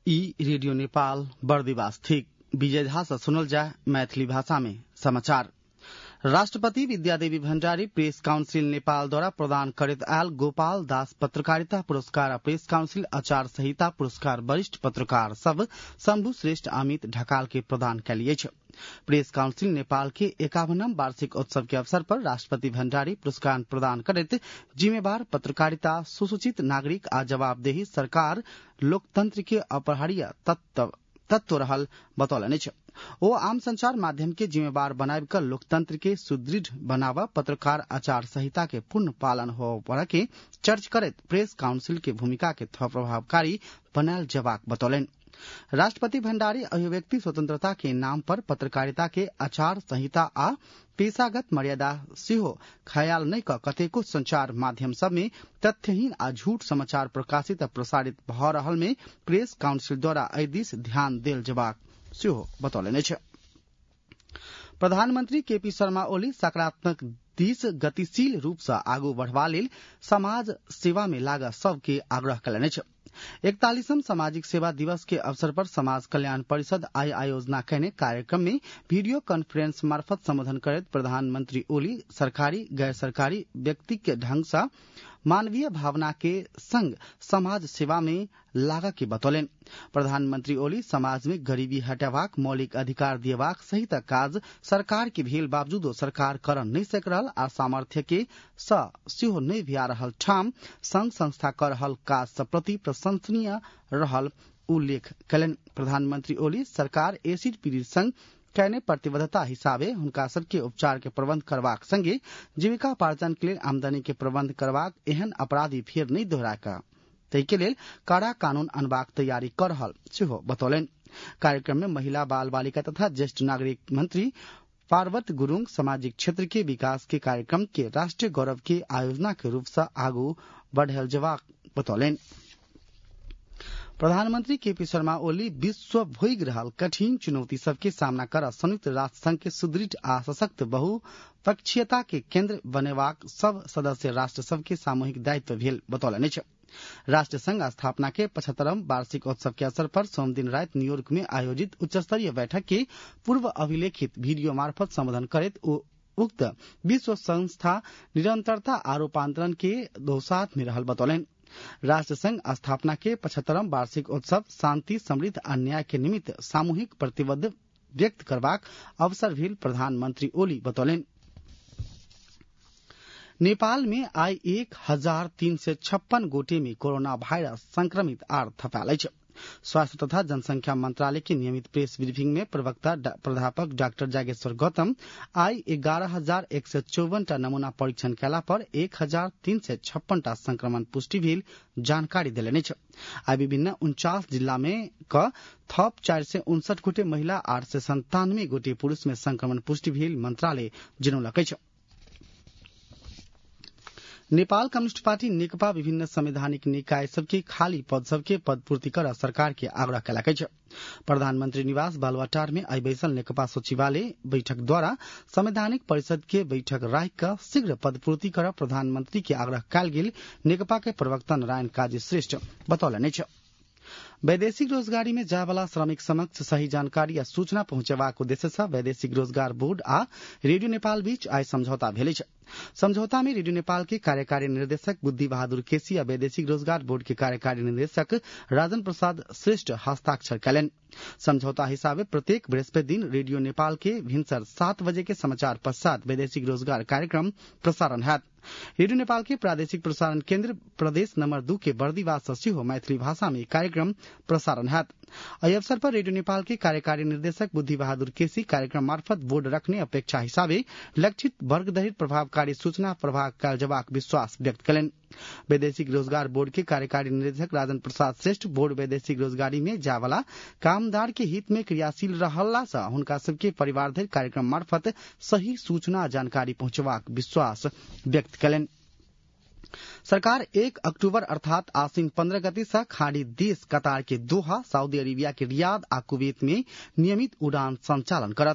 ई रेडियो नेपाल बर्दिवास थिक विजय झा से सुनल जाय मैथिली भाषा में समाचार। राष्ट्रपति विद्यादेवी भण्डारी प्रेस काउंसिल नेपाल द्वारा प्रदान करैत आयल गोपाल दास पत्रकारिता पुरस्कार आ प्रेस काउंसिल आचार संहिता पुरस्कार वरिष्ठ पत्रकार सब शंभु श्रेष्ठ अमित ढकाल के प्रदान कलिए। प्रेस काउंसिल नेपाल के 51वां वार्षिक उत्सव के अवसर पर राष्ट्रपति भण्डारी पुरस्कार प्रदान करैत जिम्मेवार पत्रकारिता, सुसूचित नागरिक आ जवाबदेही सरकार लोकतंत्र के अपरिहार्य तत्व रहल बतौलनि। ओ आम संचार माध्यम के जिम्मेवार बनाब कर लोकतंत्र के सुदृढ़ बनावा पत्रकार आचार संहिता के पूर्ण पालन हो पड़ के चर्च करैत प्रेस काउंसिल के भूमिका के थप प्रभावकारी बनायल जबाक बतौलनि। राष्ट्रपति भण्डारी अभिव्यक्ति स्वतंत्रता के नाम पर पत्रकारिता के आचार संहिता आ पेशागत मर्यादा सेहो ख्याल नहीं क कतेको संचार माध्यम सब में तथ्यहीन आ झूठ समाचार प्रकाशित आ प्रसारित भ रहल में प्रेस काउंसिल द्वारा एहि दिस ध्यान देल जबाक सेहो बतौलनि। प्रधानमंत्री केपी शर्मा ओली सकारात्मक दिस गतिशील रूप से आगू बढ़वा लेल समाज सेवा में लागा सबके आग्रह कयलनि। 41वां सामाजिक सेवा दिवस के अवसर पर समाज कल्याण परिषद आयोजना कैने कार्यक्रम में वीडियो कॉन्फ्रेंस मार्फत संबोधन करत प्रधानमंत्री ओली सरकारी गैर सरकारी व्यक्ति के ढंग से मानवीय भावना के संग समाज सेवा में लागा के बतौलन। प्रधानमंत्री ओली समाज में गरीबी हटावाक, मौलिक अधिकार दियवाक सहित काज सरकार के भेल बावजूदो सरकार कर नहीं सक रहल आ सामर्थ्य के सेहो नहीं भिया रहल ठाम संघ संस्था कर रहल काज प्रति प्रशंसनीय रहल उल्लेख कयलनि। प्रधानमंत्री ओली सरकार एसिड पीड़ित संघ कैने प्रतिबद्धता हिसाबे हुनका सबके उपचार के प्रबंध करवाक संगे जीविकापार्जन के लिए आमदनी के प्रबंध करवाक एहन अपराधी फिर नहीं दोहराका तै के लेल कड़ा कानून अनबाक तैयारी कर रहल सेहो बतौलनि। कार्यक्रम में महिला बाल बालिका तथा ज्येष्ठ नागरिक मंत्री पार्वत गुरुङ सामाजिक क्षेत्र के विकास के कार्यक्रम के राष्ट्रीय गौरव के आयोजना के रूप से आगू बढ़ल जवाक बतौलनि। प्रधानमंत्री केपी शर्मा ओली विश्व भोग रहल कठिन चुनौती सबके सामना कर संयुक्त राष्ट्र संघ के सुदृढ़ आ सशक्त बहुपक्षीयता के केंद्र बनेवाक सब सदस्य राष्ट्र सबके सामूहिक दायित्व भेल बतौलनि। राष्ट्र संघ स्थापना के 75वां वार्षिक उत्सव के अवसर पर सोम दिन रात न्यूयॉर्क में आयोजित उच्च स्तरीय बैठक के पूर्व अभिलेखित वीडियो मार्फत संबोधन करैत उक्त विश्व संस्था निरंतरता आ रूपांतरण के दोसाथ में रहल बतौलनि। राष्ट्र संघ स्थापना के 75वां वार्षिक उत्सव शांति, समृद्ध आ न्याय के निमित्त सामूहिक प्रतिबद्ध व्यक्त करबाक अवसर भेल प्रधानमंत्री ओली बतौलनि। नेपाल में आई 1356 गोटे में कोरोना वायरस संक्रमित आर थपाल अछि। स्वास्थ्य तथा जनसंख्या मंत्रालय के नियमित प्रेस ब्रीफिंग में प्रवक्ता प्राध्यापक डाक्टर जागेश्वर गौतम आई 11,154 टा नमूना परीक्षण कैला पर 1,356 टा संक्रमण पुष्टि भेल जानकारी देलनि। आई विभिन्न 49 जिला में क थप 459 गोटे महिला 897 गोटे पुरुष में संक्रमण पुष्टि भेल मंत्रालय जनौलक अछि। नेपाल कम्युनिस्ट पार्टी नेकपा विभिन्न संवैधानिक निकाय सबके खाली पद सबके पदपूर्ति कर सरकार के आग्रह कयलक अछि। प्रधानमंत्री निवास बालुवाटार में आई बैसल नेकपा सचिवालय बैठक द्वारा संवैधानिक परिषद के बैठक राखि क शीघ्र पदपूर्ति कर प्रधानमंत्री के आग्रह कयल गेल नेकपा के प्रवक्ता नारायण काजी श्रेष्ठ बतौलनि। वैदेशिक रोजगारी में जाय वाला श्रमिक समक्ष सही जानकारी या सूचना पहुंचेबाक उद्देश्य से वैदेशिक रोजगार बोर्ड आ रेडियो नेपाल बीच आई समझौता भेल अछि। समझौता में रेडियो नेपाल के कार्यकारी निर्देशक बुद्धि बहादुर केसी आ वैदेशिक रोजगार बोर्ड के कार्यकारी निर्देशक राजन प्रसाद श्रेष्ठ हस्ताक्षर कयलनि। समझौता हिसाबे प्रत्येक बृहस्पति दिन रेडियो नेपाल के भिनसर 7 बजे के समाचार पश्चात वैदेशिक रोजगार कार्यक्रम प्रसारण हैत। रेडियो नेपाल के प्रादेशिक प्रसारण केंद्र प्रदेश नंबर 2 के बर्दिवास से सेहो मैथिली भाषा में कार्यक्रम प्रसारण हैत। एहि अवसर पर रेडियो नेपाल के कार्यकारी निर्देशक बुद्धि बहादुर केसी कार्यक्रम मार्फत बोर्ड रखने अपेक्षा हिसाबे लक्षित वर्ग दहित प्रभावकारी सूचना प्रभाव कयल जबाक विश्वास व्यक्त कयलनि। वैदेशिक रोजगार बोर्ड के कार्यकारी निर्देशक राजन प्रसाद श्रेष्ठ बोर्ड वैदेशिक रोजगारी में जाय वाला कामदार के हित में क्रियाशील रहला से हुनका सबके परिवार धरि कार्यक्रम मार्फत सही सूचना जानकारी पहुंचबाक विश्वास व्यक्त कयलनि। सरकार 1 अक्टूबर अर्थात आश्विन 15 गते से खाड़ी देश कतार के दोहा, सऊदी अरेबिया के रियाद आ कुवैत में नियमित उड़ान संचालन करत।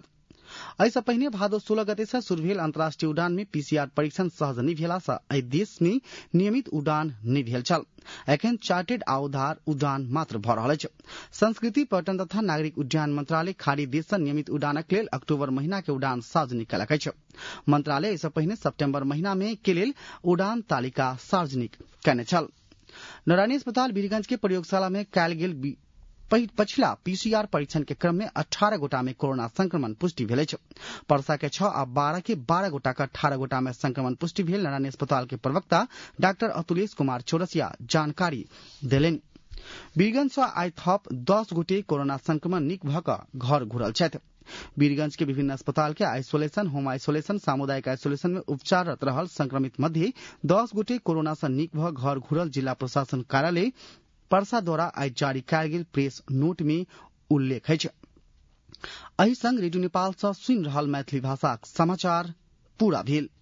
ऐसा पहिने भादो 16 गते से शुरू भेल अंतर्राष्ट्रीय उड़ान में पीसीआर परीक्षण सहज नहीं भेला से एहि देश में नियमित उड़ान नहीं भेल छल। एखन चार्टेड आ उधार उड़ान मात्र भ रहल अछि। संस्कृति पर्यटन तथा नागरिक उड्डयन मंत्रालय खाड़ी देश से नियमित उड़ानक लेल अक्टूबर महीना के उड़ान सार्वजनिक कयलक अछि। मंत्रालय एहि पहिने सितंबर महीना में के लेल उड़ान तालिका सार्वजनिक कयने छल। नारायणी अस्पताल वीरगंज के प्रयोगशाला में कयल गेल पछिला पीसीआर परीक्षण के क्रम में 18 गोटा में कोरोना संक्रमण पुष्टि भेल अछि। परसा के 6 आ 12 के 12 गोटा का 18 गोटा में संक्रमण पुष्टि भेल नारायणी अस्पताल के प्रवक्ता डॉक्टर अतुलेश कुमार चौरसिया जानकारी देलनि। वीरगंज सँ आइ थप 10 गोटे कोरोना संक्रमण नीक भ क घर घुरल छथि। वीरगंज के विभिन्न अस्पताल के आइसोलेशन, होम आइसोलेशन, सामुदायिक आइसोलेशन में उपचाररत रहल संक्रमित मध्ये 10 गोटे कोरोना से नीक भ घर घुरल जिला प्रशासन कार्यालय परसा द्वारा आई जारी कयल गेल प्रेस नोट में उल्लेख अछि। एहि संग रेडियो नेपाल सँ सुनि रहल मैथिली भाषाक समाचार पूरा भेल।